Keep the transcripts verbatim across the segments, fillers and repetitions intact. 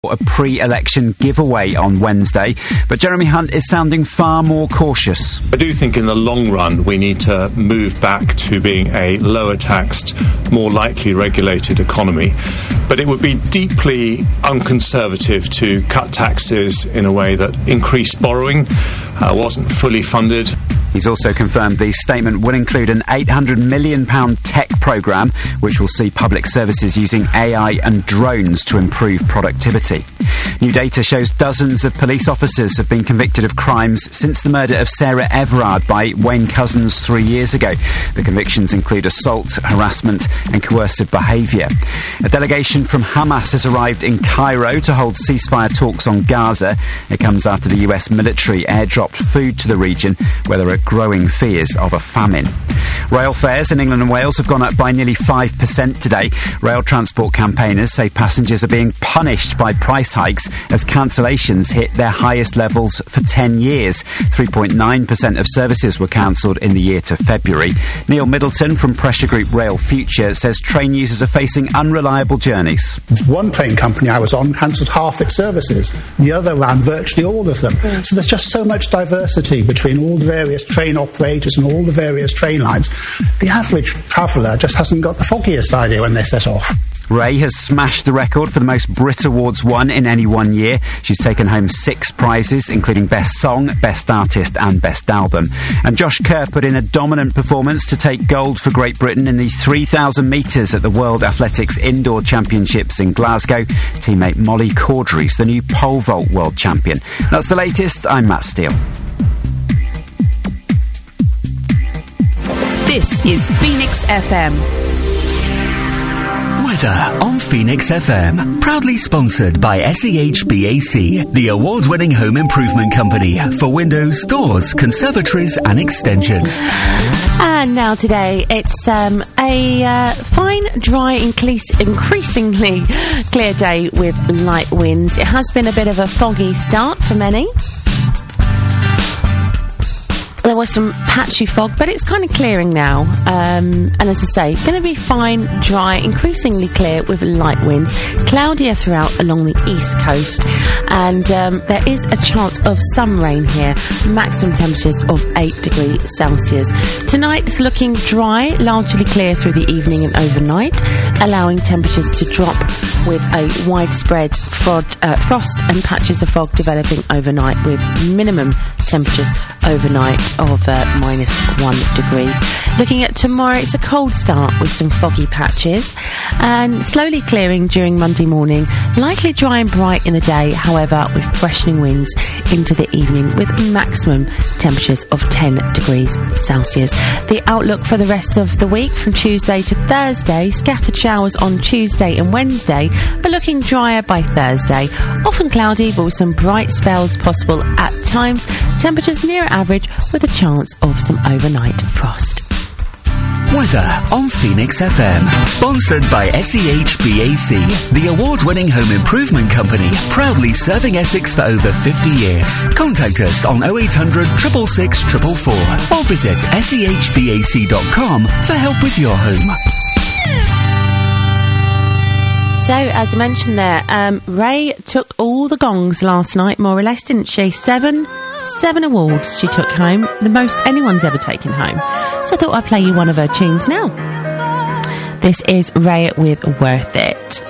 A pre-election giveaway on Wednesday, but Jeremy Hunt is sounding far more cautious. I do think in the long run we need to move back to being a lower taxed, more lightly regulated economy, but it would be deeply unconservative to cut taxes in a way that increased borrowing, uh, wasn't fully funded. He's also confirmed the statement will include an eight hundred million pounds tech programme, which will see public services using A I and drones to improve productivity. New data shows dozens of police officers have been convicted of crimes since the murder of Sarah Everard by Wayne Couzens three years ago. The convictions include assault, harassment and coercive behaviour. A delegation from Hamas has arrived in Cairo to hold ceasefire talks on Gaza. It comes after the U S military airdropped food to the region, where there are growing fears of a famine. Rail fares in England and Wales have gone up by nearly five percent today. Rail transport campaigners say passengers are being punished by price hikes as cancellations hit their highest levels for ten years. three point nine percent of services were cancelled in the year to February. Neil Middleton from pressure group Rail Future says train users are facing unreliable journeys. One train company I was on cancelled half its services. The other ran virtually all of them. Mm. So there's just so much diversity between all the various train operators and all the various train lines. The average traveller just hasn't got the foggiest idea when they set off. Ray has smashed the record for the most Brit Awards won in any one year. She's taken home six prizes, including Best Song, Best Artist and Best Album. And Josh Kerr put in a dominant performance to take gold for Great Britain in the three thousand metres at the World Athletics Indoor Championships in Glasgow. Teammate Molly Caudry's the new pole vault world champion. That's the latest. I'm Matt Steele. This is Phoenix F M. Weather on Phoenix F M. Proudly sponsored by S E H B A C, the award-winning home improvement company for windows, doors, conservatories and extensions. And now today, it's um, a uh, fine, dry, incre- increasingly clear day with light winds. It has been a bit of a foggy start for many. There was some patchy fog, but it's kind of clearing now. Um, and as I say, going to be fine, dry, increasingly clear with light winds. Cloudier throughout along the east coast. And um, there is a chance of some rain here. Maximum temperatures of eight degrees Celsius. Tonight it's looking dry, largely clear through the evening and overnight, allowing temperatures to drop with a widespread frod, uh, frost and patches of fog developing overnight, with minimum temperatures overnight of uh, minus one degrees. Looking at tomorrow, it's a cold start with some foggy patches and slowly clearing during Monday morning. Likely dry and bright in the day, however, with freshening winds into the evening with maximum temperatures of ten degrees Celsius. The outlook for the rest of the week from Tuesday to Thursday: scattered showers on Tuesday and Wednesday, but looking drier by Thursday. Often cloudy, but with some bright spells possible at times. Temperatures near average with a chance of some overnight frost. Weather on Phoenix F M. Sponsored by S E H B A C, the award-winning home improvement company, proudly serving Essex for over fifty years. Contact us on oh eight hundred, six six six, four four four or visit S E H B A C dot com for help with your home. So, as I mentioned there, um, Ray took all the gongs last night, more or less, didn't she? Seven, seven awards she took home, the most anyone's ever taken home. So I thought I'd play you one of her tunes now. This is Ray with Worth It.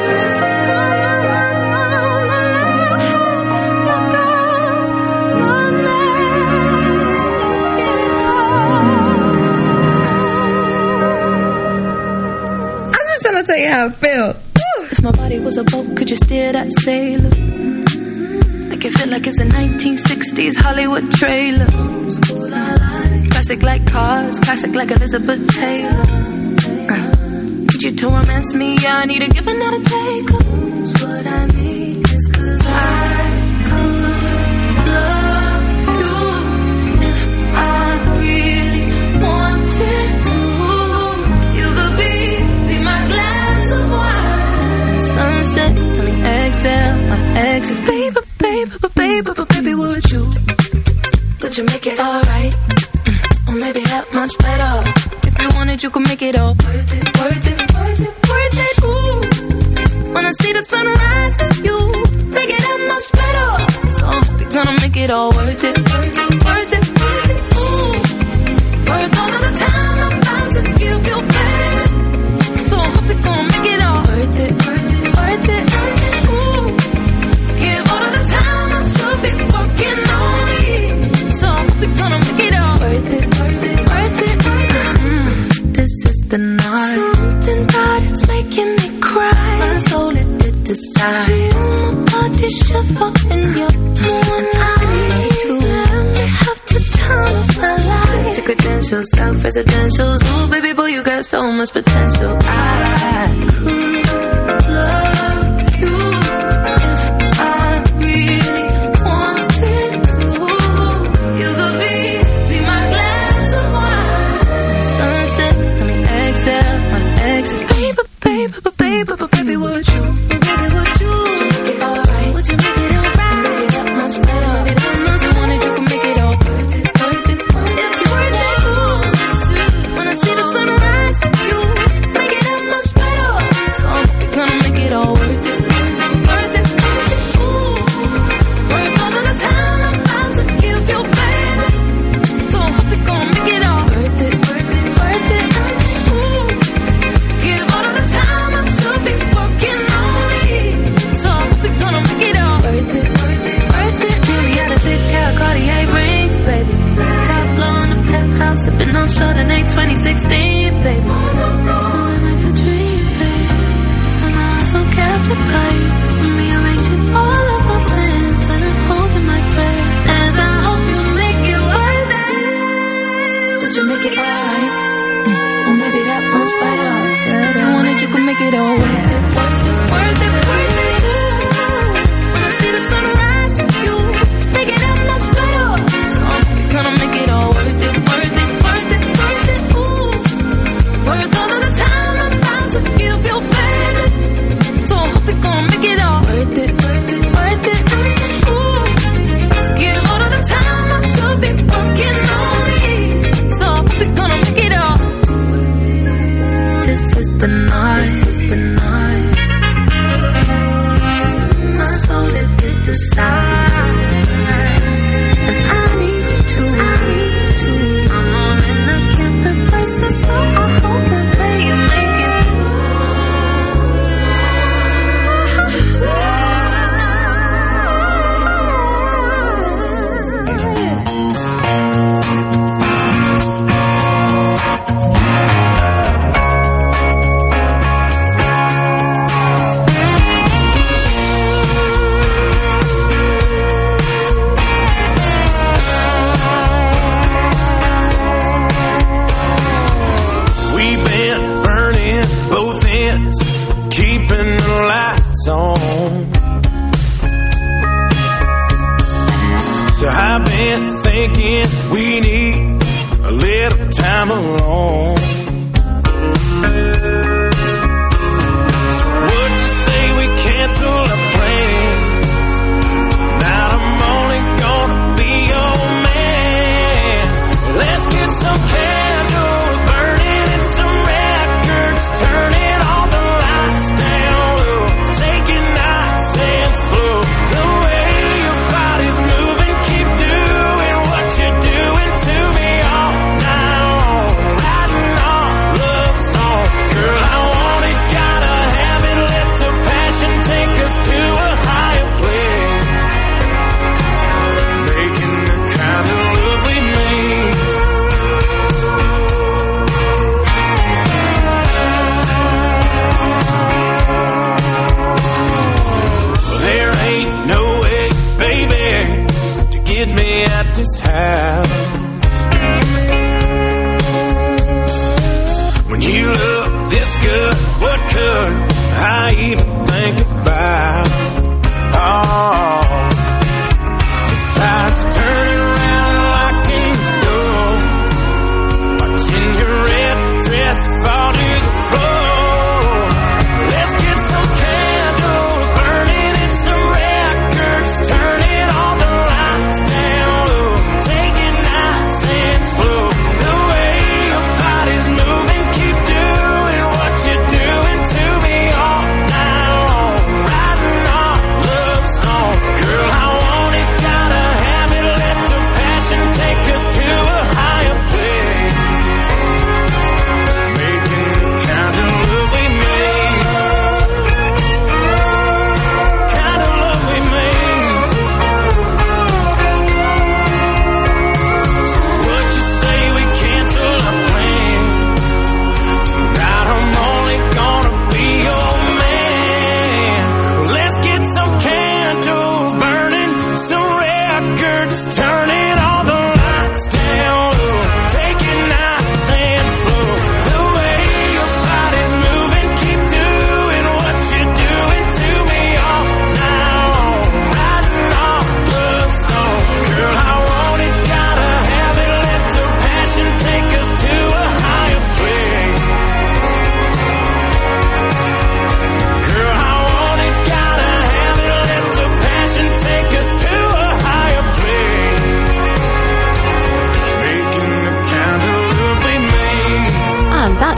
I'm just trying to tell you how I feel. If my body was a boat, could you steer that sailor? Make it feel like it's a nineteen sixties Hollywood trailer. Classic like cars, classic like Elizabeth Taylor. uh, Need you to romance me, yeah, I need a give and not a take. What I need is cause I could love you if I really wanted to. You could be, be my glass of wine. Sunset, let me exhale my exes. Baby, baby, baby, baby, baby, would you? Could you make it alright? Or maybe that much better. If you wanted, you could make it all worth it, worth it, worth it, worth it. Ooh, when I see the sunrise with you, it all worth it, worth it, worth it, worth it. Ooh, worth all of the time I'm about to give you, baby. So I hope you're gonna make it all worth it, worth it, worth it, worth it. Ooh, give all of the time I should be working on me. So I hope you're gonna make it all worth it, worth it, worth it, worth it. Mm, this is the night. Something about it's making me cry. My soul it did decide. Feel my body shiver in your warm. I need to let me have the time of my life. Check your credentials, self-residentials. Ooh, baby boy, you got so much potential. I could love you if I really wanted to. You could be, be my glass of wine. Sunset, I mean exhale, my exes. Baby, baby, baby, baby, baby, would you? Baby, would you? Would you make it alright? Would you make it alright? Make it that much better. Maybe that much you wanted, you can make it all worth it, worth it, worth it, worth it. Ooh, when I see the sunrise, you make it that much better. So I'm gonna make it all worth it, worth it, worth it. Ooh, worth all of the time I'm about to give you, baby. So I hope you're gonna make it all worth it, worth it, worth it, worth it. Ooh, give all of the time I should be working on me. So I hope you're gonna make it all worth it, worth it, worth it. Juliana six cal Cartier rings, baby. Top floor in the penthouse, sipping on Chardonnay twenty sixteen, baby. Something like a dream, baby. Somehow I'm so captured by you. I'm rearranging all of my plans and I'm holding my breath as I hope you make it worth it. Would you make it alright? Or maybe that much better. If you wanted, you could make it all worth it, worth it, worth it, worth it. Ooh, when I see the sunrise, you make it that much better. So I'm gonna make it all worth it, worth it, worth it, worth it. Ooh, worth all of the time I'm about to give you, baby. So I hope you're gonna make it all worth it, worth it, worth it, worth it. Ooh, give all of the time I should be working on me. So I hope you're gonna make it all. This is the night, this is the night. My soul it did decide, and I need you to, I need you to. I'm all in, I can't reverse it, so I hope and pray you make it We've been burning both ends, keeping the lights on. So I've been thinking we need a little time alone. So would you say we cancel our plans? Tonight I'm only gonna be your man. Let's get some candles burning and some records, turning all the lights down low. Take it nice and slow. The way your body's moving, keep doing what you're doing to me all night long. Writing our love song, girl, I want it, gotta have it. Let the passion take us to a higher place, making the kind of love we made. Well, there ain't no way, baby, to get me at this house. When you look this good, what could I even think about? Oh, besides turning around and locking the door, watching your red dress fall to the floor. Let's get some candles burning and some records, turning all the lights down low. Take it nice and slow. The way your body's moving, keep doing what you're doing to me all night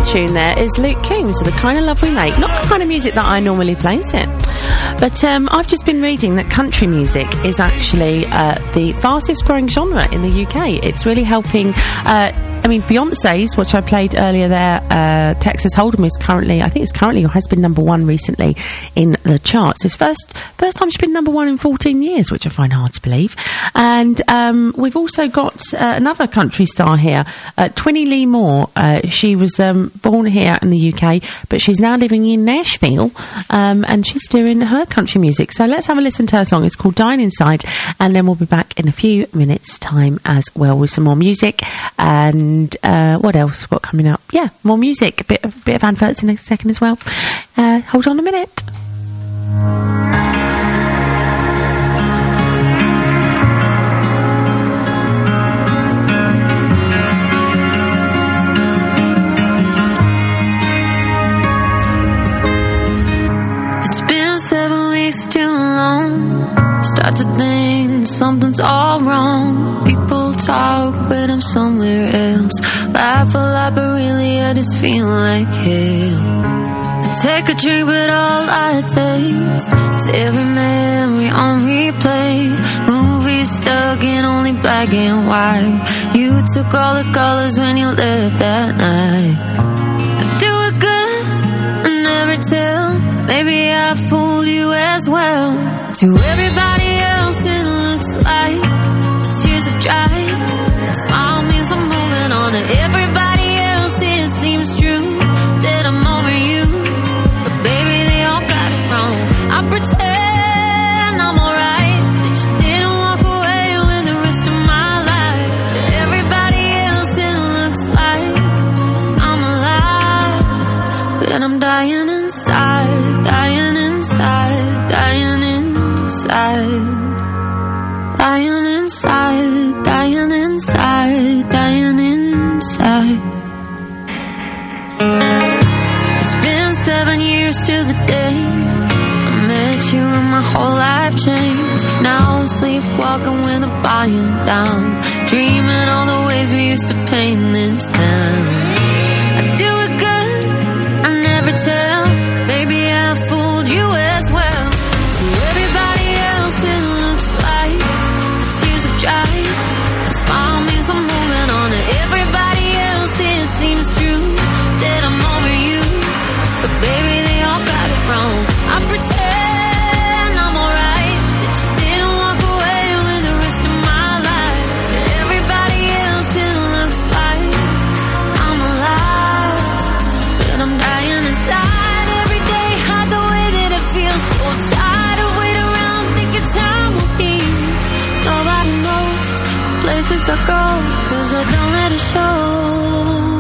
tune there is Luke Combs with The Kind of Love We Make. Not the kind of music that I normally plays it. But um, I've just been reading that country music is actually uh, the fastest growing genre in the U K. It's really helping... Uh, I mean, Beyonce's, which I played earlier there, uh, Texas Hold'em is currently, I think it's currently, or has been number one recently in the charts. It's first first time she's been number one in fourteen years, which I find hard to believe. And um, we've also got uh, another country star here, uh, Twinnie Lee Moore. Uh, she was um, born here in the U K, but she's now living in Nashville, um, and she's doing her country music. So let's have a listen to her song. It's called Dying Inside, and then we'll be back in a few minutes' time as well with some more music. And And uh, what else? What coming up? Yeah, more music. A bit, a bit of adverts in a second as well. Uh, hold on a minute. It's been seven weeks too long. Start to think something's all wrong. People talk, but I'm somewhere else. Laugh a lot, but really I just feel like hell. I take a drink, but all I taste is every memory on replay. Movies stuck in only black and white. You took all the colors when you left that night. I do it good, I never tell. Maybe I fooled you as well. To everybody else it looks like the tears have dried. A smile means I'm moving on. To everybody else it seems true that I'm over you, but baby they all got it wrong. I pretend I'm alright, that you didn't walk away with the rest of my life. To everybody else it looks like I'm alive, but I'm dying inside, dying inside, dying inside. Dying inside, dying inside, dying inside. It's been seven years to the day I met you and my whole life changed. Now I'm sleepwalking with the volume down, dreaming all the ways we used to paint this town. I do it good, I never tell. Maybe I fooled you as well. To everybody else it looks like drive. A smile means I'm moving on. To everybody else it seems true that I'm over you, but baby they all got it wrong. I pretend I'm alright, that you didn't walk away with the rest of my life. To everybody else it looks like I'm alive, but I'm dying inside. Every day hide the way that it feels. So tired of waiting around thinking time will heal. Nobody knows the places I go, cause I don't let it show.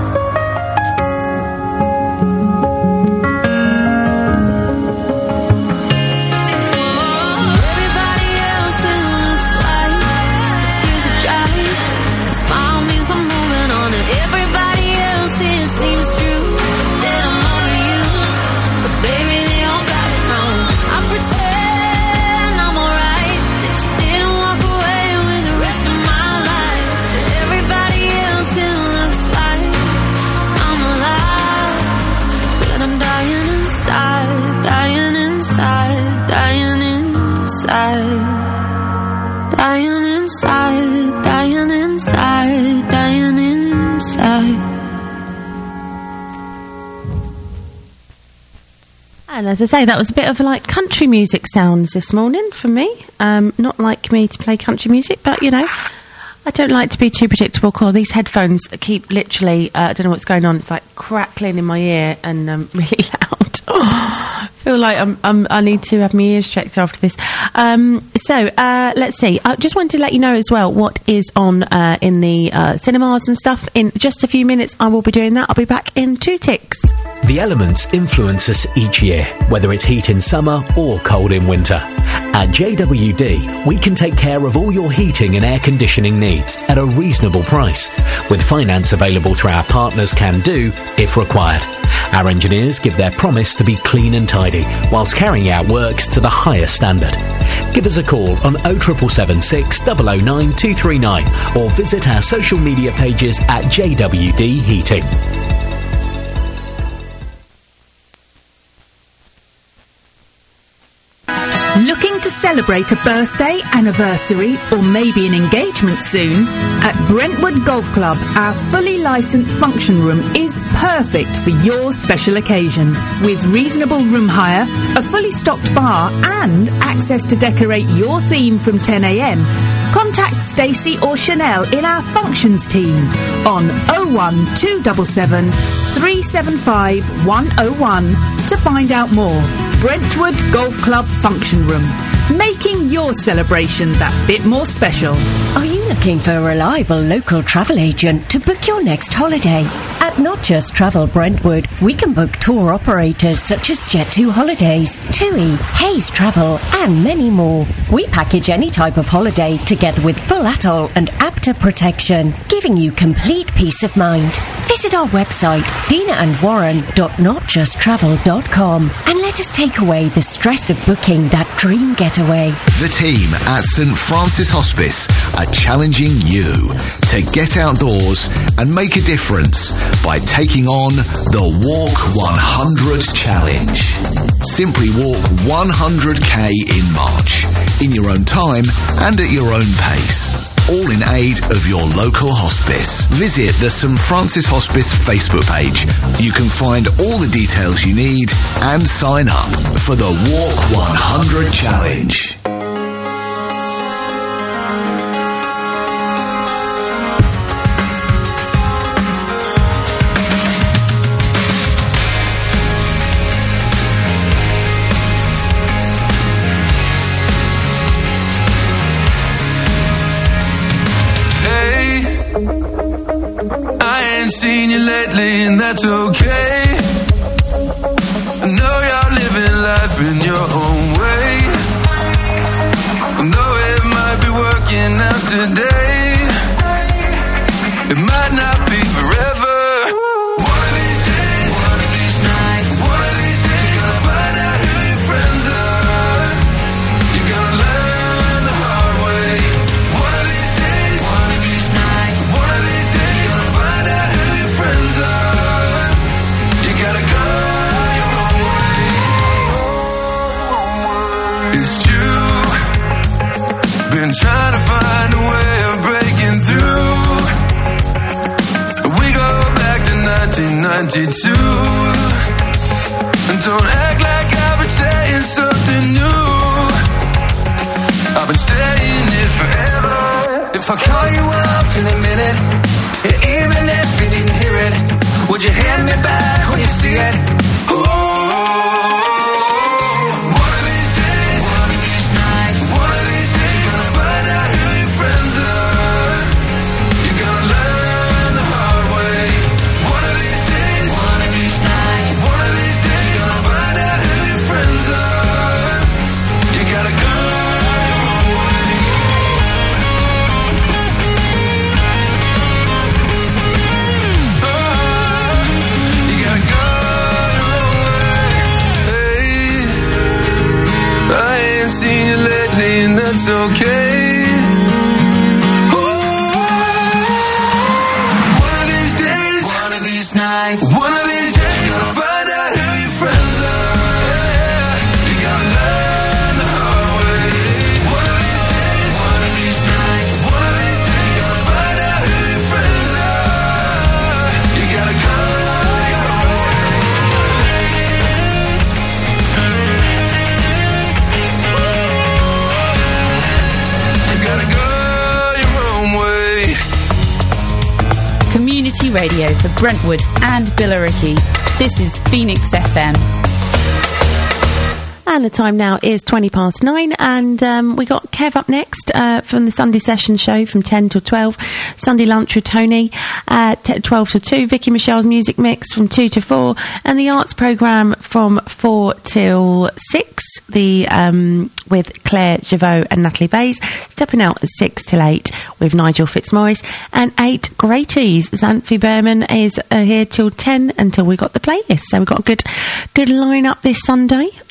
Dying inside, dying inside, dying inside. And as I say, that was a bit of like country music sounds this morning for me. Um, not like me to play country music, but you know, I don't like to be too predictable. Cool. These headphones keep literally, uh, I don't know what's going on. It's like crackling in my ear and um, really loud. I feel like I'm, I'm, I need to have my ears checked after this. Um, so, uh, let's see. I just wanted to let you know as well what is on uh, in the uh, cinemas and stuff. In just a few minutes, I will be doing that. I'll be back in two ticks. The elements influence us each year, whether it's heat in summer or cold in winter. At J W D, we can take care of all your heating and air conditioning needs at a reasonable price, with finance available through our partners Can Do if required. Our engineers give their promise to be clean and tidy, whilst carrying out works to the highest standard. Give us a call on oh seven seven six, oh oh nine, two three nine or visit our social media pages at J W D Heating. Looking to celebrate a birthday, anniversary, or maybe an engagement soon? At Brentwood Golf Club, our fully licensed function room is perfect for your special occasion. With reasonable room hire, a fully stocked bar, and access to decorate your theme from ten a m, contact Stacey or Chanel in our functions team on oh one two seven seven, three seven five, one oh one to find out more. Brentwood Golf Club Function Room, making your celebration that bit more special. Are you looking for a reliable local travel agent to book your next holiday? At Not Just Travel Brentwood, we can book tour operators such as Jet two Holidays, TUI, Hayes Travel, and many more. We package any type of holiday together with full atoll and APTA protection, giving you complete peace of mind. Visit our website, dina and warren dot not just travel dot com, and let us take away the stress of booking that dream getaway. The team at St Francis Hospice are challenging you to get outdoors and make a difference by taking on the Walk one hundred Challenge. Simply walk one hundred k in March, in your own time and at your own pace. All in aid of your local hospice. Visit the St Francis Hospice Facebook page. You can find all the details you need and sign up for the Walk one hundred Challenge. Seen you lately, and that's okay. I know you're living life in your own way. I know it might be working out today. It might not be forever. One of these days, one of these nights, one of these days, gonna find out who your friends are. You're gonna learn the hard way. One of these days, one of these nights, one of these days, gonna find out who your friends are. You gotta go your own way. It's true. Been trying to find a way of breaking through. We go back to nineteen ninety-two. And don't act like I've been saying something new. I've been saying it forever. If I call you up in a minute, even if you didn't hear it, would you hand me back when you see it? Ooh. One of these days, one of these nights, one of these days, gonna find out who your friends are. You're gonna learn the hard way. One of these days, one of these nights, one of these days, gonna find out who your friends are. You gotta go your own way. You gotta go your own way. Hey, I ain't seen you lately, and that's okay. One of these days, one of these nights, one of these days, gonna find out who your friends are. Yeah, you gotta learn the hard way. One of these days, one of these nights, one of these days, gonna find out who your friends are. You gotta go your own way. You gotta go your own way. Community radio for Brentwood and Billericay. This is Phoenix F M. And the time now is twenty past nine, and um, we got Kev up next uh, from the Sunday Session show from ten till twelve. Sunday lunch with Tony, uh, t- twelve till two. Vicky Michelle's music mix from two to four, and the arts programme from four till six. The um, with Claire Javot and Natalie Bays, stepping out at six till eight with Nigel Fitzmaurice, and eight Grey Cheese. Xanthi Berman is uh, here till ten until we got the playlist. So we've got a good, good line up this Sunday. Um,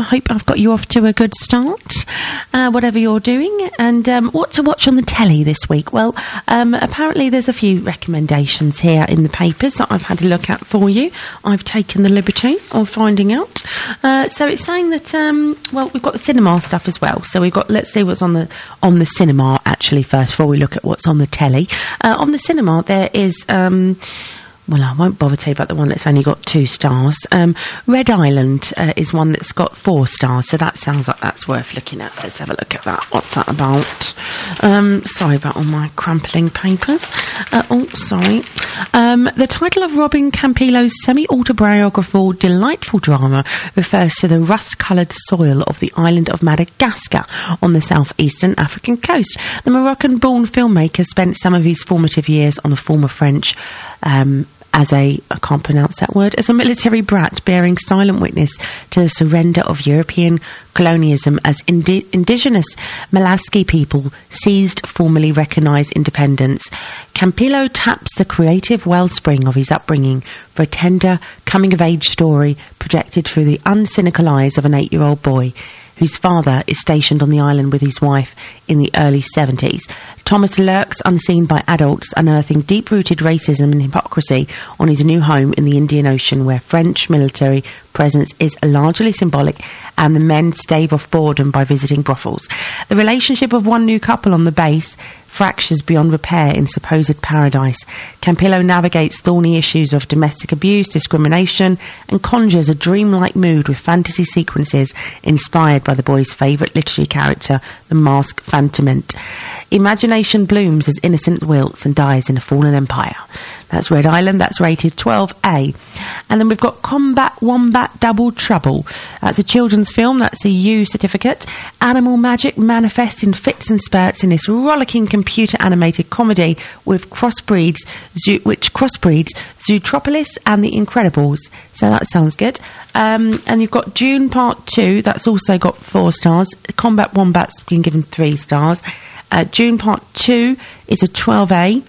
hope I've got you off to a good start, uh, whatever you're doing. And um, what to watch on the telly this week? Well, um, apparently there's a few recommendations here in the papers that I've had a look at for you. I've taken the liberty of finding out. Uh, so it's saying that, um, well, we've got the cinema stuff as well. So we've got, let's see what's on the on the cinema actually first before we look at what's on the telly. Uh, on the cinema, there is... Um, Well, I won't bother tell you about the one that's only got two stars. Um, Red Island uh, is one that's got four stars, so that sounds like that's worth looking at. Let's have a look at that. What's that about? Um, sorry about all my crumpling papers. Uh, oh, sorry. Um, the title of Robin Campillo's semi-autobiographical delightful drama refers to the rust-coloured soil of the island of Madagascar on the southeastern African coast. The Moroccan-born filmmaker spent some of his formative years on the former French... Um, as a, I can't pronounce that word, as a military brat bearing silent witness to the surrender of European colonialism as indi- indigenous Malagasy people seized formerly recognised independence. Campillo taps the creative wellspring of his upbringing for a tender coming-of-age story projected through the uncynical eyes of an eight-year-old boy whose father is stationed on the island with his wife in the early seventies. Thomas lurks unseen by adults, unearthing deep-rooted racism and hypocrisy on his new home in the Indian Ocean, where French military presence is largely symbolic and the men stave off boredom by visiting brothels. The relationship of one new couple on the base fractures beyond repair in supposed paradise. Campillo navigates thorny issues of domestic abuse, discrimination, and conjures a dreamlike mood with fantasy sequences inspired by the boy's favourite literary character, the masked Phantomant. Imagination blooms as innocence wilts and dies in a fallen empire. That's Red Island. That's rated twelve A. And then we've got Combat Wombat Double Trouble. That's a children's film. That's a U certificate. Animal magic manifests in fits and spurts in this rollicking computer-animated comedy with crossbreeds, zoo, which crossbreeds Zootropolis and The Incredibles. So that sounds good. Um, and you've got Dune Part two. That's also got four stars. Combat Wombat's been given three stars. Uh, Dune Part two is a twelve A.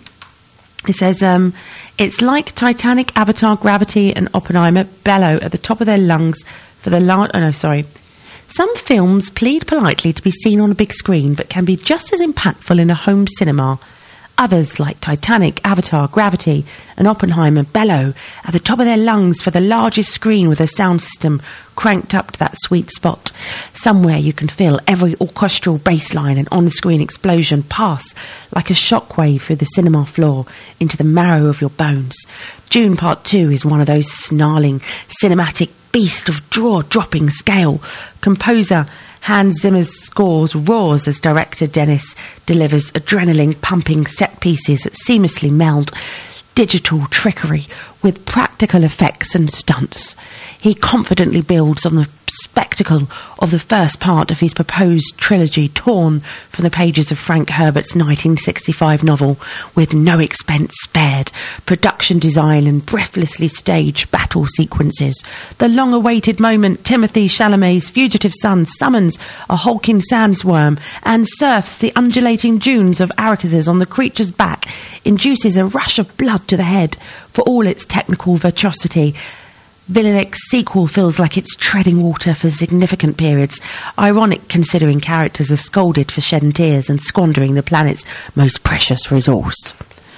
It says, um, it's like Titanic, Avatar, Gravity and Oppenheimer bellow at the top of their lungs for the large... Oh, no, sorry. Some films plead politely to be seen on a big screen, but can be just as impactful in a home cinema. Others, like Titanic, Avatar, Gravity and Oppenheimer, bellow at the top of their lungs for the largest screen with a sound system cranked up to that sweet spot. Somewhere you can feel every orchestral bass line and on-screen explosion pass like a shockwave through the cinema floor into the marrow of your bones. Dune Part two is one of those snarling, cinematic beasts of jaw-dropping scale. Composer Hans Zimmer's scores roars as director Dennis delivers adrenaline-pumping set pieces that seamlessly meld digital trickery with practical effects and stunts. He confidently builds on the spectacle of the first part of his proposed trilogy, torn from the pages of Frank Herbert's nineteen sixty-five novel, with no expense spared, production design and breathlessly staged battle sequences. The long-awaited moment, Timothée Chalamet's fugitive son summons a hulking sandsworm and surfs the undulating dunes of Arrakis on the creature's back, induces a rush of blood to the head. For all its technical virtuosity, Villeneuve's sequel feels like it's treading water for significant periods. Ironic considering characters are scolded for shedding tears and squandering the planet's most precious resource.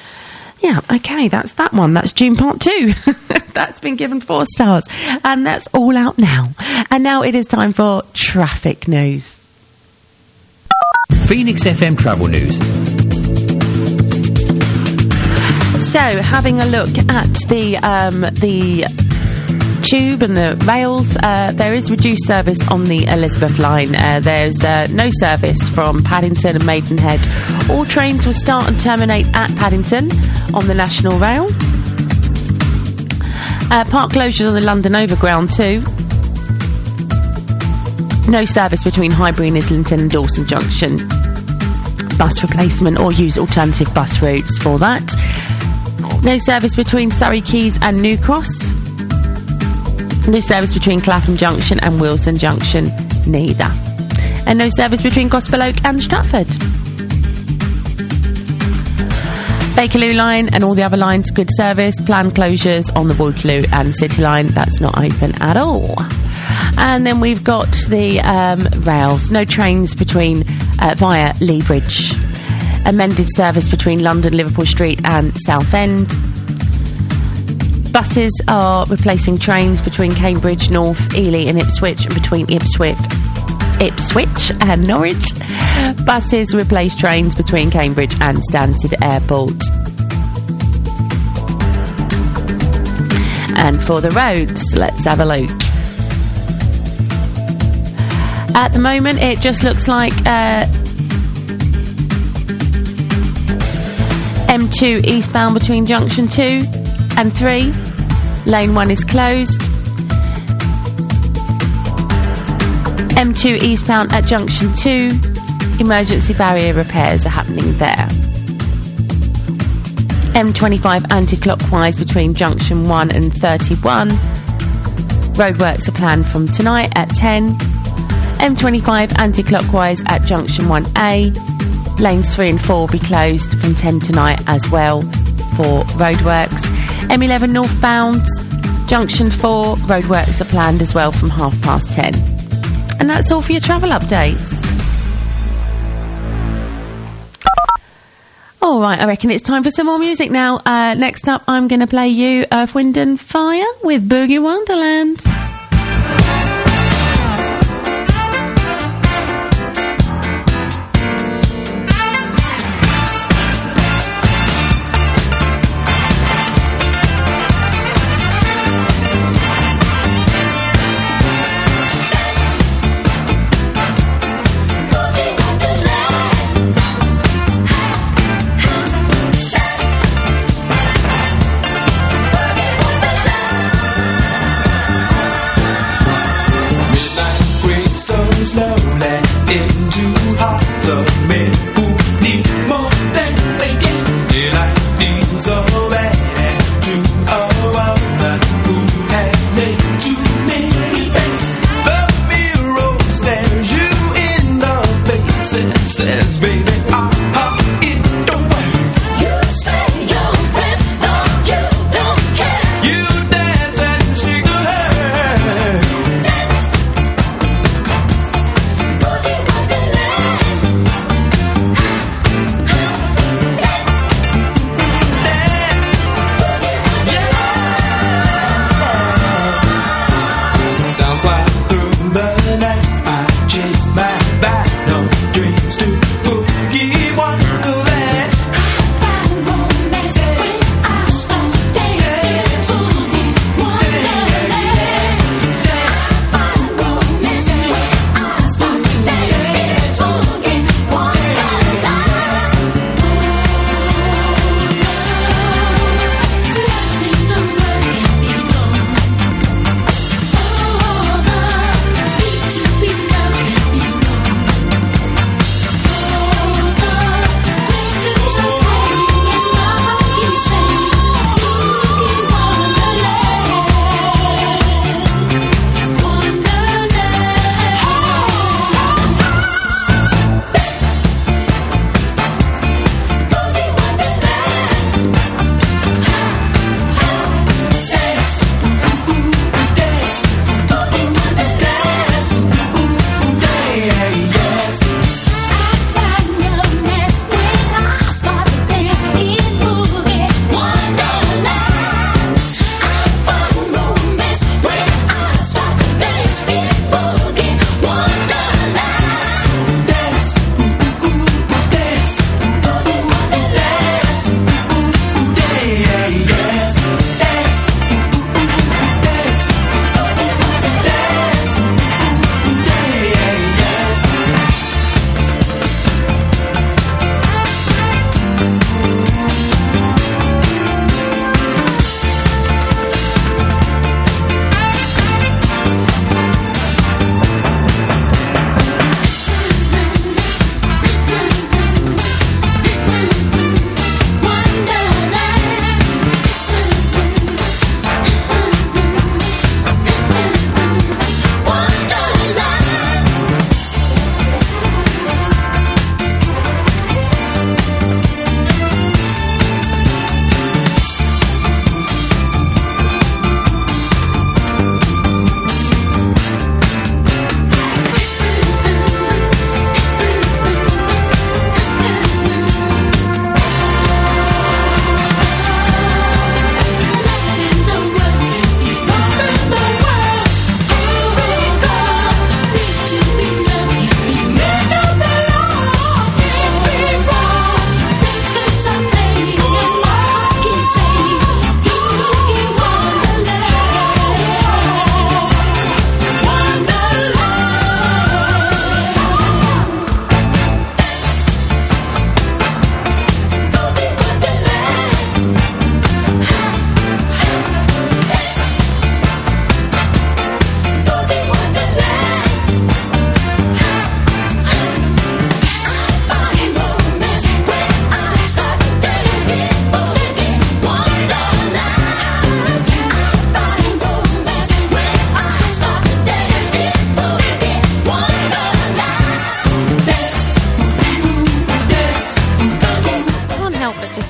Yeah, okay, that's that one. That's Dune Part two. That's been given four stars. And that's all out now. And now it is time for traffic news. Phoenix F M Travel News. So, having a look at the um, the tube and the rails, uh, there is reduced service on the Elizabeth line. Uh, there's uh, no service from Paddington and Maidenhead. All trains will start and terminate at Paddington on the National Rail. Uh, park closures on the London Overground too. No service between Highbury and Islington and Dawson Junction. Bus replacement or use alternative bus routes for that. No service between Surrey Quays and New Cross. No service between Clapham Junction and Wilson Junction, neither. And no service between Gospel Oak and Stratford. Bakerloo line and all the other lines, good service. Planned closures on the Waterloo and City line, that's not open at all. And then we've got the um, rails. No trains between uh, via Lea Bridge. Amended service between London, Liverpool Street and Southend. Buses are replacing trains between Cambridge, North, Ely and Ipswich, and between Ipswich, Ipswich and Norwich. Buses replace trains between Cambridge and Stansted Airport. And for the roads, let's have a look. At the moment, it just looks like uh, M two eastbound between junction two and three. Lane one is closed. M two eastbound at junction two. Emergency barrier repairs are happening there. M twenty-five anti-clockwise between junction one and thirty-one. Roadworks are planned from tonight at ten. M twenty-five anti-clockwise at junction one A. Lanes three and four will be closed from ten tonight as well for roadworks. M eleven northbound, junction four, roadworks are planned as well from half past ten. And that's all for your travel updates. All right, I reckon it's time for some more music now. Uh, next up, I'm going to play you Earth, Wind and Fire with Boogie Wonderland. Boogie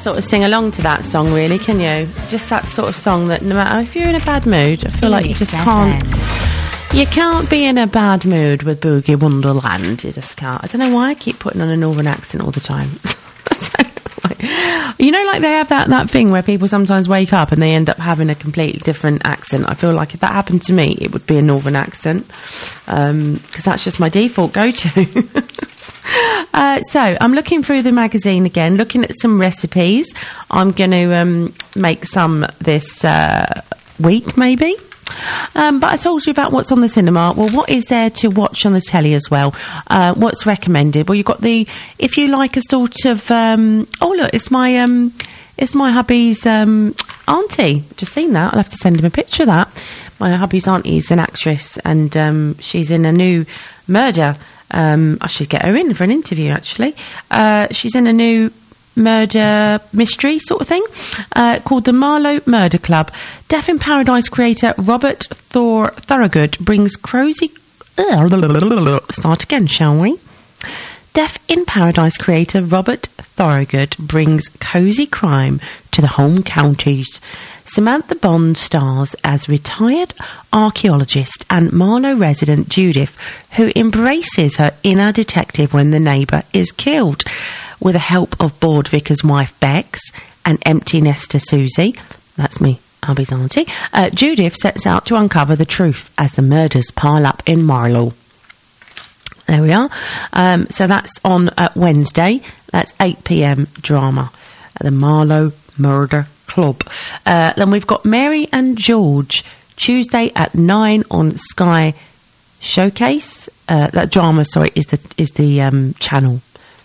just sort of sing along to that song, really, can you? Just that sort of song that no matter if you're in a bad mood, I feel like you just can't. You can't be in a bad mood with Boogie Wonderland. You just can't. I don't know why I keep putting on a northern accent all the time. You know, like they have that, that thing where people sometimes wake up and they end up having a completely different accent. I feel like if that happened to me, it would be a northern accent, because um, that's just my default go-to. uh, so I'm looking through the magazine again, looking at some recipes. I'm going to um, make some this uh, week, maybe. Um, but I told you about what's on the cinema. Well, what is there to watch on the telly as well? Uh, what's recommended? Well, you've got the, if you like a sort of, um, oh look, it's my, um, it's my hubby's um, auntie. Just seen that. I'll have to send him a picture of that. My hubby's auntie is an actress, and um, she's in a new murder. Um, I should get her in for an interview, actually. Uh, she's in a new murder mystery sort of thing uh, called the Marlowe Murder Club. Death in Paradise creator Robert Thor Thorogood brings cozy uh, start again shall we Death in Paradise creator Robert Thorogood brings cosy crime to the home counties. Samantha Bond stars as retired archaeologist and Marlowe resident Judith, who embraces her inner detective when the neighbour is killed. With the help of bored vicar's wife Bex and empty nester Susie, that's me, hubby's auntie, uh, Judith sets out to uncover the truth as the murders pile up in Marlowe. There we are. Um, so that's on uh, Wednesday. That's eight p.m. drama at the Marlowe Murder Club. Uh, then we've got Mary and George, Tuesday at nine on Sky Showcase. Uh, that drama, sorry, is the is the um, channel.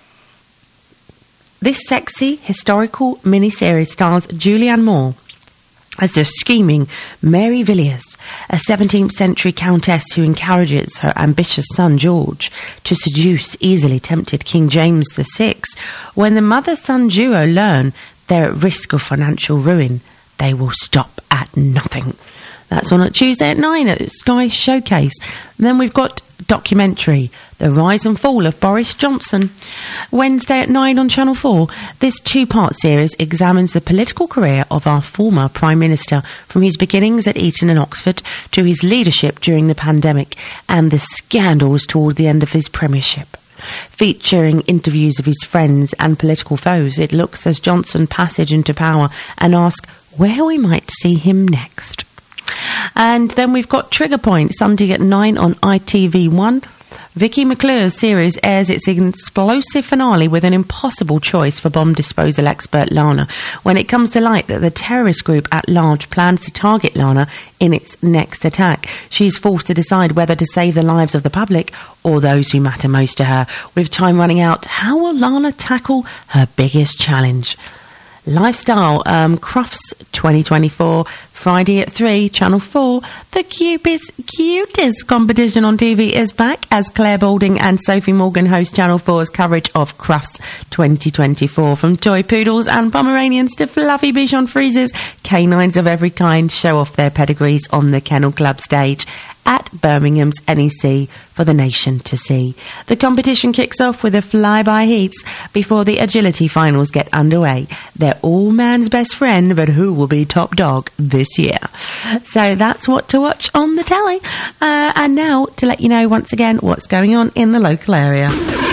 This sexy, historical miniseries stars Julianne Moore as the scheming Mary Villiers, a seventeenth century countess who encourages her ambitious son George to seduce easily tempted King James the Sixth. When the mother-son duo learn they're at risk of financial ruin, they will stop at nothing. That's on a Tuesday at nine at Sky Showcase. And then we've got documentary, The Rise and Fall of Boris Johnson. Wednesday at nine on Channel four. This two-part series examines the political career of our former Prime Minister, from his beginnings at Eton and Oxford to his leadership during the pandemic and the scandals toward the end of his premiership. Featuring interviews of his friends and political foes, it looks at Johnson's passage into power and asks where we might see him next. And then we've got Trigger Point, Sunday at nine on I T V one. Vicky McClure's series airs its explosive finale with an impossible choice for bomb disposal expert Lana when it comes to light that the terrorist group at large plans to target Lana in its next attack. She's forced to decide whether to save the lives of the public or those who matter most to her. With time running out, how will Lana tackle her biggest challenge? Lifestyle, um, Crufts twenty twenty-four, Friday at three, Channel four. The Cupid's Cutest competition on T V is back as Claire Balding and Sophie Morgan host Channel four's coverage of Crufts twenty twenty-four. From toy poodles and Pomeranians to fluffy Bichon Frises, canines of every kind show off their pedigrees on the Kennel Club stage at Birmingham's N E C for the nation to see. The competition kicks off with the flyby heats before the agility finals get underway. They're all man's best friend, but who will be top dog this year? So that's what to watch on the telly. Uh, and now to let you know once again what's going on in the local area.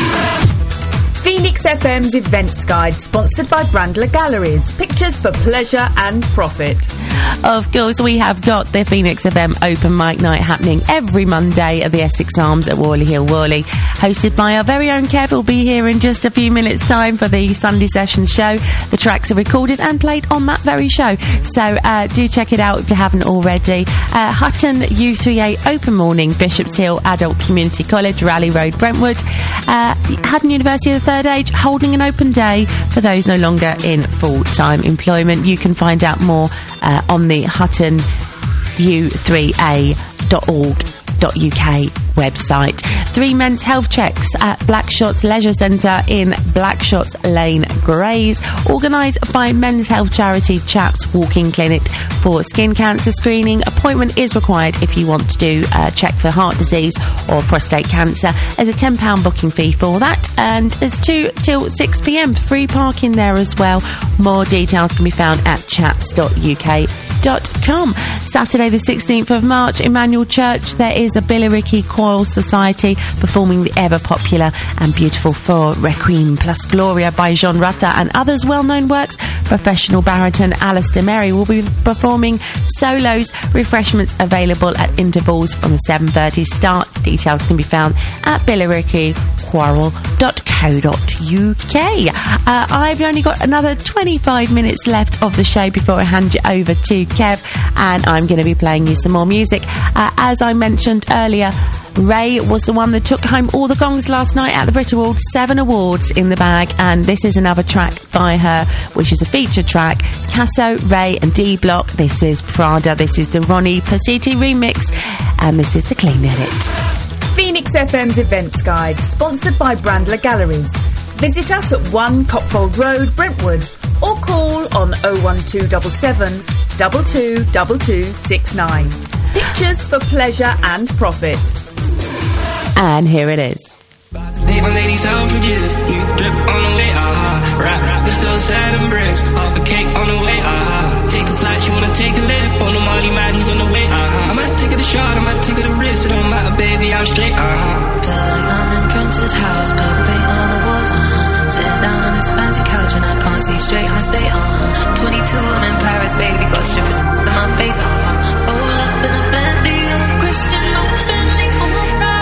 Phoenix F M's Events Guide, sponsored by Brandler Galleries. Pictures for pleasure and profit. Of course, we have got the Phoenix F M Open Mic Night happening every Monday at the Essex Arms at Worley Hill, Worley. Hosted by our very own Kev, who'll be here in just a few minutes' time for the Sunday Session show. The tracks are recorded and played on that very show. So uh, do check it out if you haven't already. Uh, Hutton U three A Open Morning, Bishop's Hill Adult Community College, Raleigh Road, Brentwood. Uh, Hutton University of the Third Age holding an open day for those no longer in full-time employment. You can find out more uh, on the hutton u three a dot org dot u k website. Three men's health checks at Blackshots Leisure Centre in Blackshots Lane, Grays, organised by Men's Health charity Chaps Walking Clinic for skin cancer screening. Appointment is required if you want to do a check for heart disease or prostate cancer. There's a ten pounds booking fee for that, and it's two till six p m. Free parking there as well. More details can be found at chaps dot u k dot com. Saturday the sixteenth of March, Emmanuel Church, there is a Billericay Choral Society performing the ever popular and beautiful For Requiem plus Gloria by John Rutter and others well-known works. Professional baritone Alistair Merry will be performing solos. Refreshments available at intervals from a seven thirty start. Details can be found at billericay choral dot co dot u k. Uh, I've only got another twenty-five minutes left of the show before I hand you over to Kev, and I'm going to be playing you some more music. Uh, as I mentioned earlier, Ray was the one that took home all the gongs last night at the Brit Awards, seven awards in the bag, and this is another track by her, which is a feature track. Casso, Ray and D Block. This is Prada, this is the Ronnie Pasiti remix, and this is the Clean Edit. Phoenix F M's Events Guide, sponsored by Brandler Galleries. Visit us at one Copfold Road, Brentwood, or call on oh one two seven seven, two two two two six nine. Pictures for pleasure and profit. And here it is. Paper ladies, how forget it. You drip on the way, ah. Rap, rap, it's still sad and bricks. Off a cake on the way, ah. Take a flight, you wanna take a lift. On the Molly man, he's on the way, ah. I might take it a shot, I might take it a risk. It don't matter, baby, I'm straight, ah. Feel like I'm in Prince's house, purple paint all on the walls, uh-huh. Sitting down on this fancy couch and I can't see straight, I'ma stay, uh-huh. twenty-two, I'm in Paris, baby, got strippers in my face, uh-huh. Roll up in a Bentley, I'm a Christian, I'm offending, I'm a ride.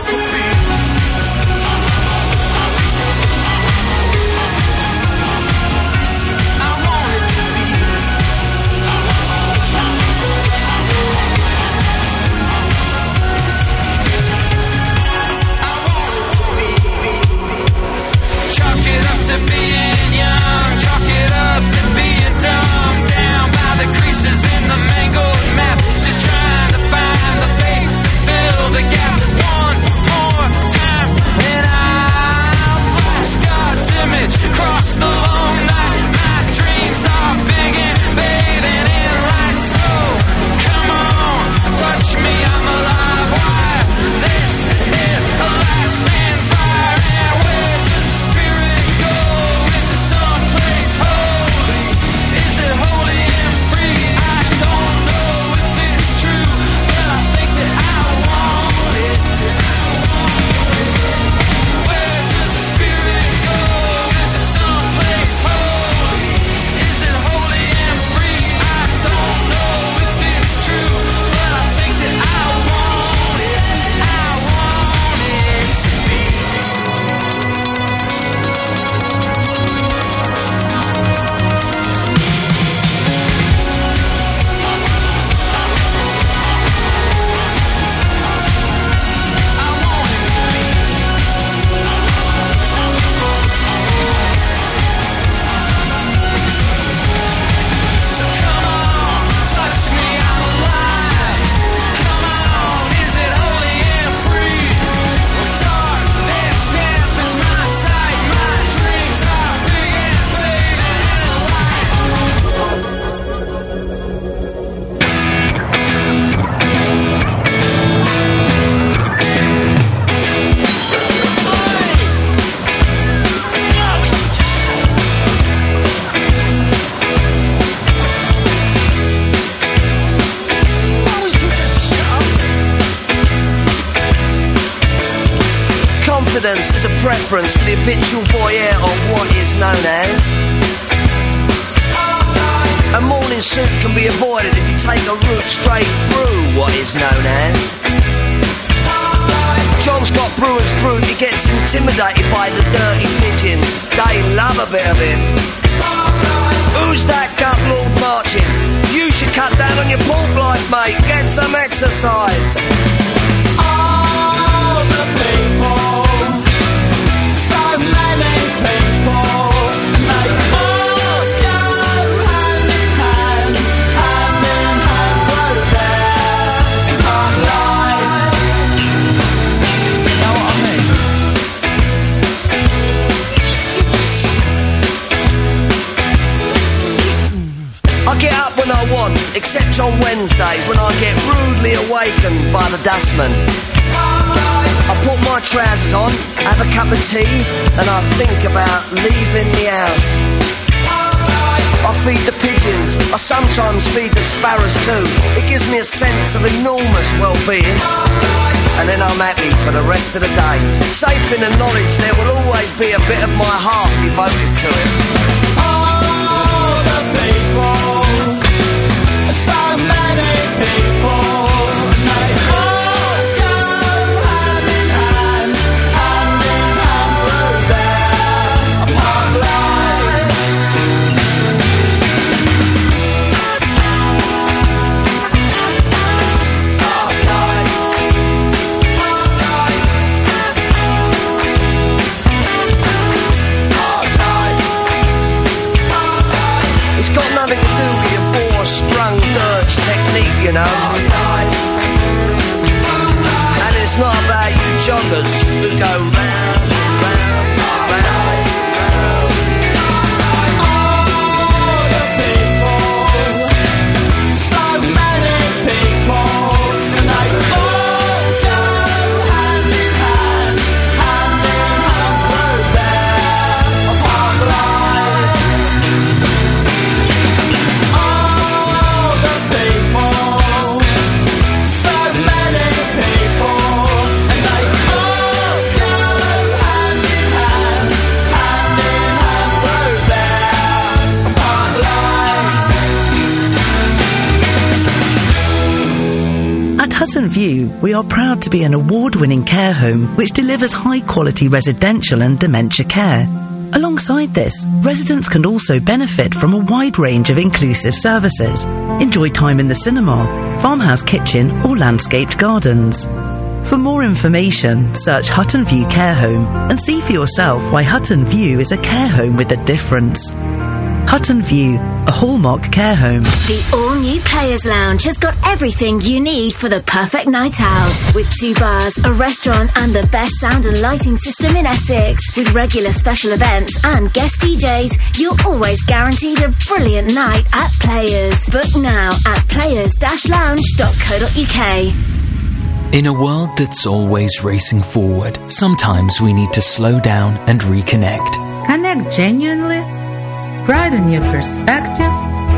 confidence is a preference for the habitual voyeur of what is known as. A morning suit can be avoided if you take a route straight through what is known as. John's got brewer's fruit, he gets intimidated by the dirty pigeons. They love a bit of him. Who's that gut lord marching? You should cut down on your pork life, mate. Get some exercise. All the people, so many people, they all go hand in hand, hand in hand through their hard life. You know what I mean? I get up when I want, except on Wednesdays when I get rudely awakened by the dustman. I put my trousers on, have a cup of tea, and I think about leaving the house. I feed the pigeons, I sometimes feed the sparrows too. It gives me a sense of enormous well-being. And then I'm happy for the rest of the day, safe in the knowledge there will always be a bit of my heart devoted to it. All the people, so many people, they all go hand in hand, hand in hand through their hard life. Hard life. Hard life. It's got nothing to do with your four-sprung dirge technique, you know. And it's not about you joggers who go round, round, round, round. All the people, so many people, and they all go hand in hand, hand in hand through their hard life. All the people, so many people, and they all go View, we are proud to be an award-winning care home which delivers high-quality residential and dementia care. Alongside this, residents can also benefit from a wide range of inclusive services. Enjoy time in the cinema, farmhouse kitchen or landscaped gardens. For more information, search Hutton View Care Home and see for yourself why Hutton View is a care home with a difference. Hutton View, a hallmark care home. The all-new Players Lounge has got everything you need for the perfect night out. With two bars, a restaurant and the best sound and lighting system in Essex. With regular special events and guest D Js, you're always guaranteed a brilliant night at Players. Book now at players dash lounge dot co dot uk. In a world that's always racing forward, sometimes we need to slow down and reconnect. Connect genuinely, broaden your perspective,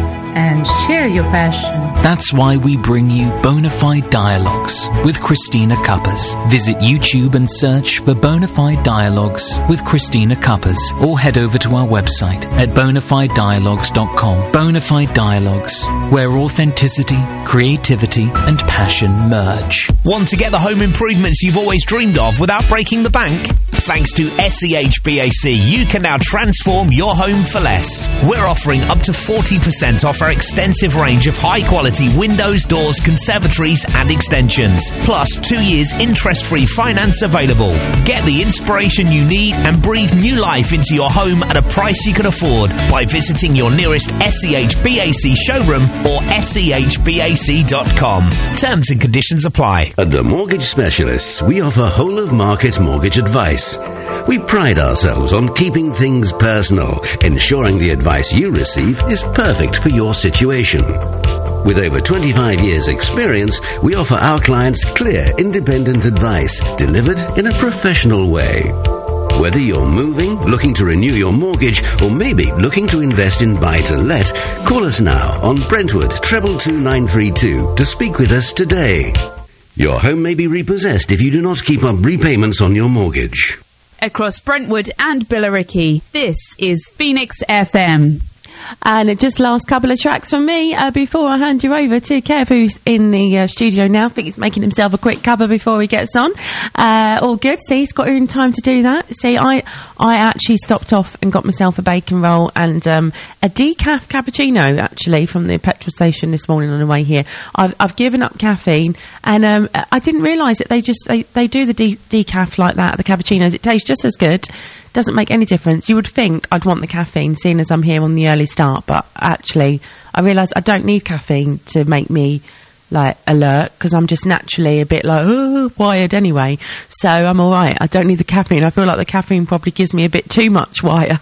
and share your passion. That's why we bring you Bonafide Dialogues with Christina Cuppers. Visit YouTube and search for Bonafide Dialogues with Christina Cuppers, or head over to our website at bonafide dialogues dot com. Bonafide Dialogues, where authenticity, creativity and passion merge. Want to get the home improvements you've always dreamed of without breaking the bank? Thanks to S E H B A C, you can now transform your home for less. We're offering up to forty percent off our extensive range of high-quality windows, doors, conservatories and extensions. Plus, two years interest-free finance available. Get the inspiration you need and breathe new life into your home at a price you can afford by visiting your nearest S E H B A C showroom or S E H B A C dot com. Terms and conditions apply. At the Mortgage Specialists, we offer whole-of-market mortgage advice. We pride ourselves on keeping things personal, ensuring the advice you receive is perfect for your situation. With over twenty-five years' experience, we offer our clients clear, independent advice delivered in a professional way. Whether you're moving, looking to renew your mortgage, or maybe looking to invest in buy-to-let, call us now on Brentwood treble two nine three two to speak with us today. Your home may be repossessed if you do not keep up repayments on your mortgage. Across Brentwood and Billericay, this is Phoenix F M. And it just last couple of tracks from me uh, before I hand you over to Kev, who's in the uh, studio now. I think he's making himself a quick cuppa before he gets on. Uh, all good. See, he's got in time to do that. See, I I actually stopped off and got myself a bacon roll and um, a decaf cappuccino, actually, from the petrol station this morning on the way here. I've, I've given up caffeine, and um, I didn't realise that they just they, they do the de- decaf like that, the cappuccinos. It tastes just as good. Doesn't make any difference. You would think I'd want the caffeine, seeing as I'm here on the early start, but actually I realise I don't need caffeine to make me like alert, because I'm just naturally a bit like oh, wired anyway, so I'm alright. I don't need the caffeine. I feel like the caffeine probably gives me a bit too much wire.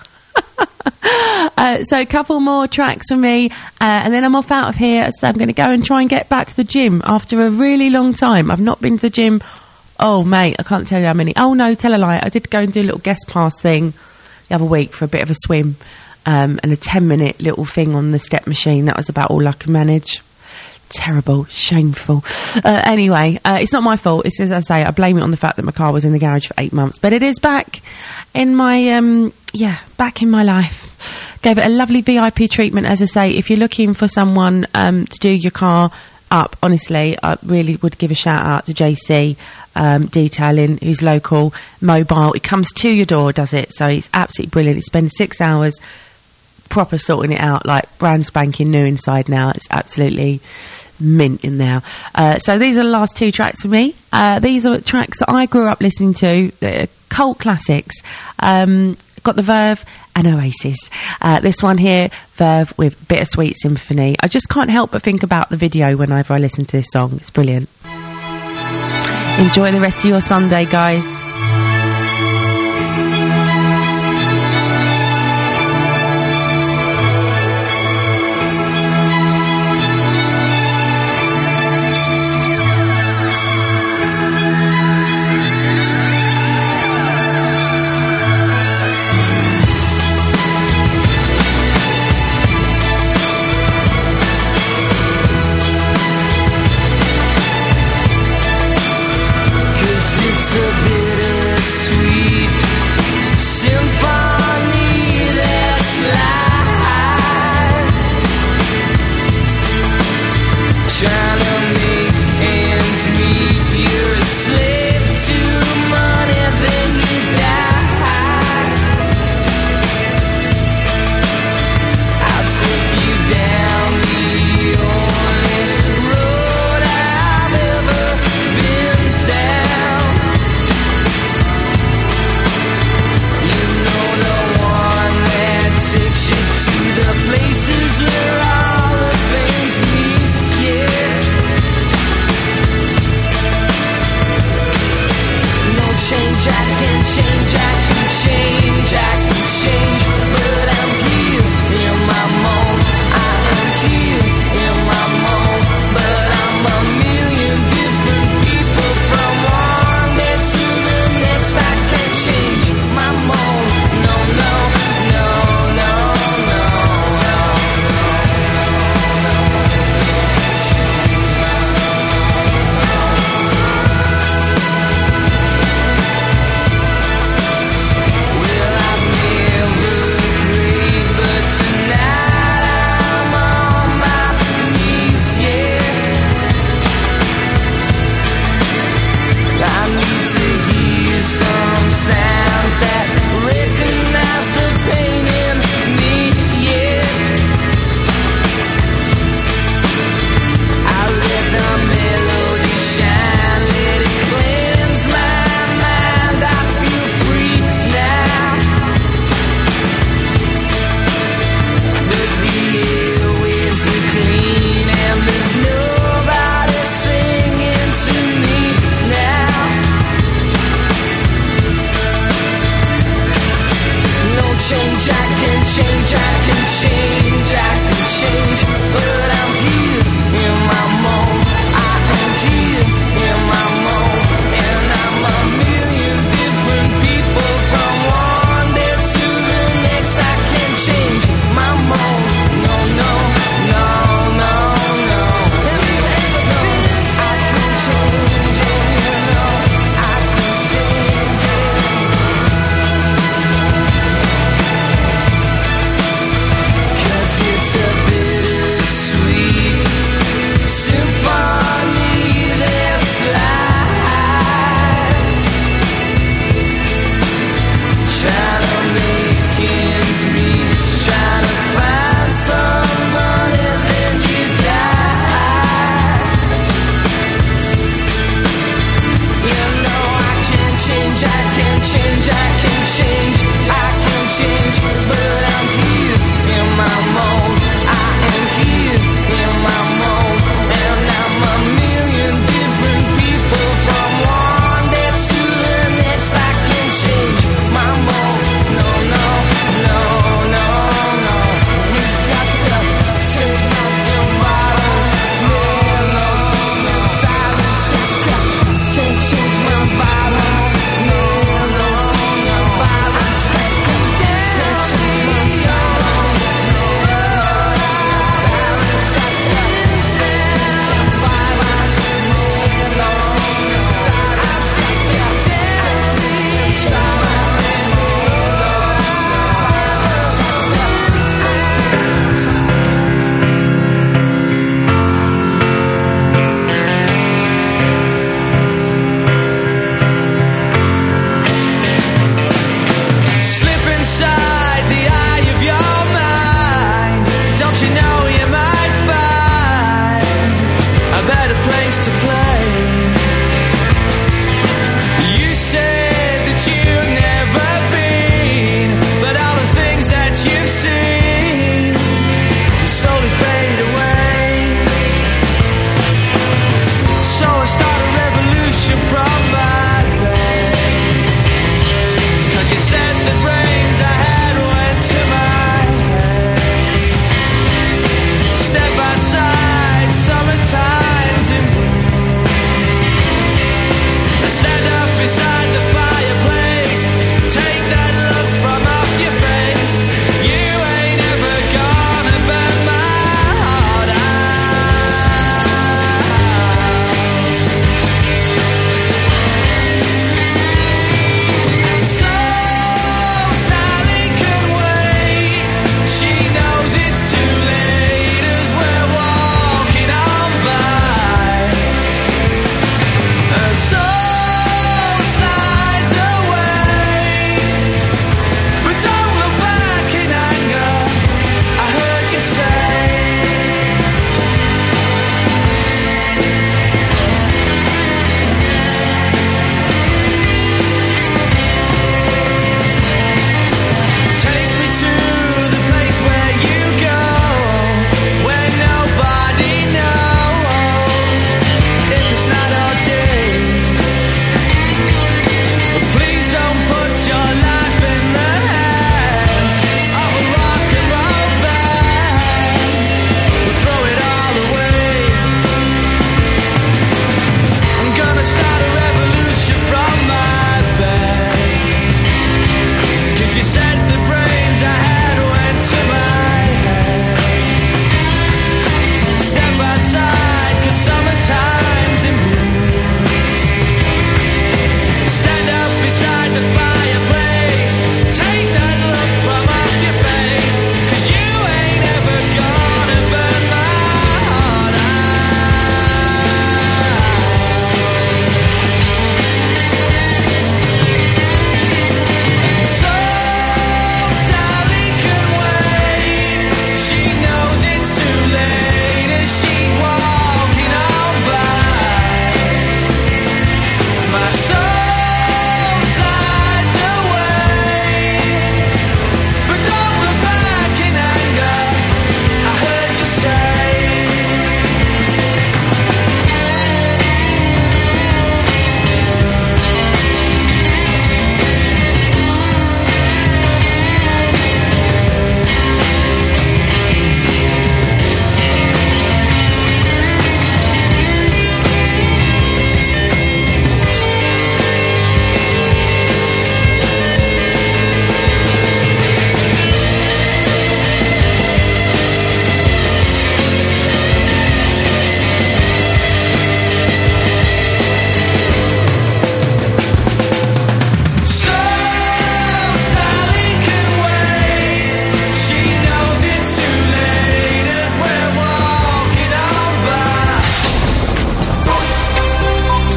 uh, so a couple more tracks from me, uh, and then I'm off out of here. So I'm going to go and try and get back to the gym after a really long time. I've not been to the gym. Oh, mate, I can't tell you how many. Oh, no, tell a lie. I did go and do a little guest pass thing the other week for a bit of a swim, um, and a ten-minute little thing on the step machine. That was about all I could manage. Terrible, shameful. Uh, anyway, uh, it's not my fault. It's, as I say, I blame it on the fact that my car was in the garage for eight months. But it is back in my, um, yeah, back in my life. Gave it a lovely V I P treatment, as I say. If you're looking for someone um, to do your car up, honestly, I really would give a shout out to J C um, Detailing, who's local, mobile. It comes to your door, does it? So it's absolutely brilliant. It spends six hours proper sorting it out, like brand spanking new inside now. It's absolutely mint in there. Uh, so these are the last two tracks for me. Uh, these are tracks that I grew up listening to, they're cult classics. Um, got the Verve and Oasis. Uh, this one here, Verve with Bittersweet Symphony. I just can't help but think about the video whenever I listen to this song. It's brilliant. Enjoy the rest of your Sunday, guys. It's a bit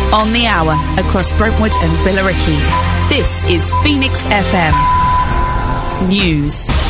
On the hour, across Brentwood and Billericay. This is Phoenix F M News.